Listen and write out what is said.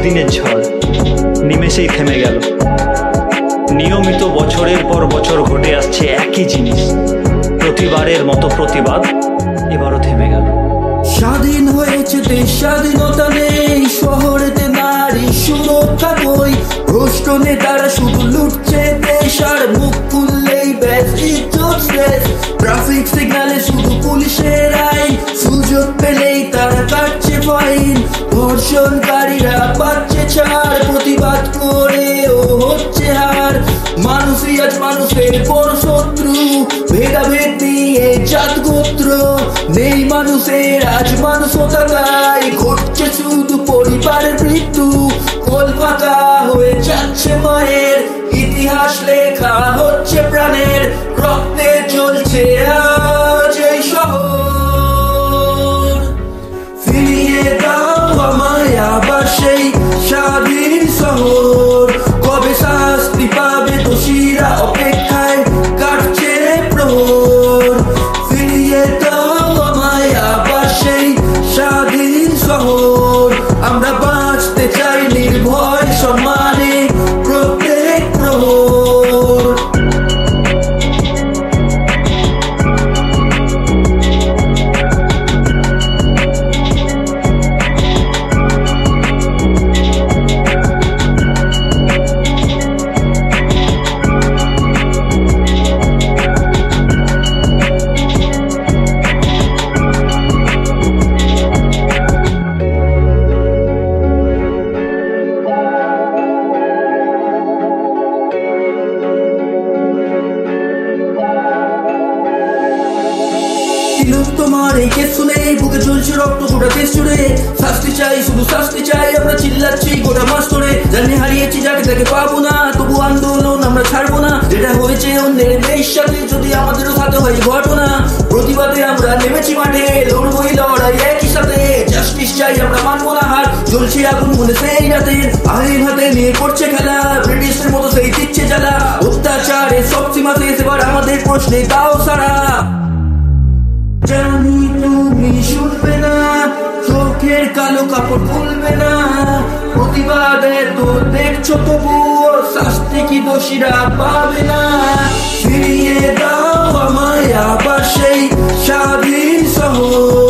দিনের ঝড় নিমেষেই থেমে গেল। নিয়মিত বছরের পর বছর ঘটে আসছে একই জিনিস, প্রতিবারের মতো প্রতিবাদ এবারও থেমে গেল। স্বাধীন হয়েছে দেশ, স্বাধীনতা নেই, শহরেতে নারী সুরক্ষা কই, ভ্রষ্ট নেতারা শুধু লুটছে দেশ, আর মুখ খুললেই ব্যাস ইজ্জত শেষ। ট্রাফিক সিগন্যালে শুধু পুলিশের আইন, সুযোগ পেলেই তারা কাটছে ফাইন, ধর্ষণকারীরা পাচ্ছে ছাড়, প্রতিবাদ করেও হচ্ছে হার। মানুষই আজ মানুষের বড় শত্রু, ভেদাভেদ নিয়ে জাত গোত্র নেই মানুষের আজ মানসতা, তাই ঘটছে শুধু পরিবারের মৃত্যু। কোল ফাঁকা হয়ে যাচ্ছে মায়ের, ইতিহাস লেখা হচ্ছে প্রাণের, রক্তে জ্বলছে আজ এই শহর। ফিরিয়ে দাও আমায় আবার সেই স্বাধীন শহর, কবে শাস্তি পাবে দোষীরা অপেক্ষায় কাটছে প্রহর। ফিরিয়ে দাও আমায় আবার সেই স্বাধীন শহর, আমরা বাঁচতে চাই নির্ভয় সম্মানে প্রত্যেক প্রহর। তোমার এই কেস শুনে বুকে চলছে রক্ত গোটা দেশ জুড়ে, শাস্তি চাই শুধু শাস্তি চাই, আমরা চিল্লাচ্ছি গোটা মাস ধরে। জানি হারিয়েছি যাকে তাকে পাবো না, তবু আন্দোলন আমরা ছাড়বো না। যেটা হয়েছে অন্যের মেয়ের সাথে যদি আমাদেরও সাথে হয় ঘটনা, প্রতিবাদে আমরা নেমেছি মাঠে, লড়বই লড়াই একই সাথে। জাস্টিস চাই আমরা মানবো না হার, জ্বলছে আগুন মনে সেই রাতের, আইন হাতে নিয়ে করছে খেলা, ব্রিটিশের মতো সেই দিচ্ছে জ্বালা। অত্যাচারে সব সীমা শেষ, এবার আমাদের প্রশ্নে দাও সারা। জানি তুমি শুনবে না, চোখের কালো কাপড় খুলবে না, প্রতিবাদে তো দেখছো তবুও শাস্তি কি দোষীরা পাবে না। ফিরিয়ে দাও আমায় আবার সেই স্বাধীন শহর।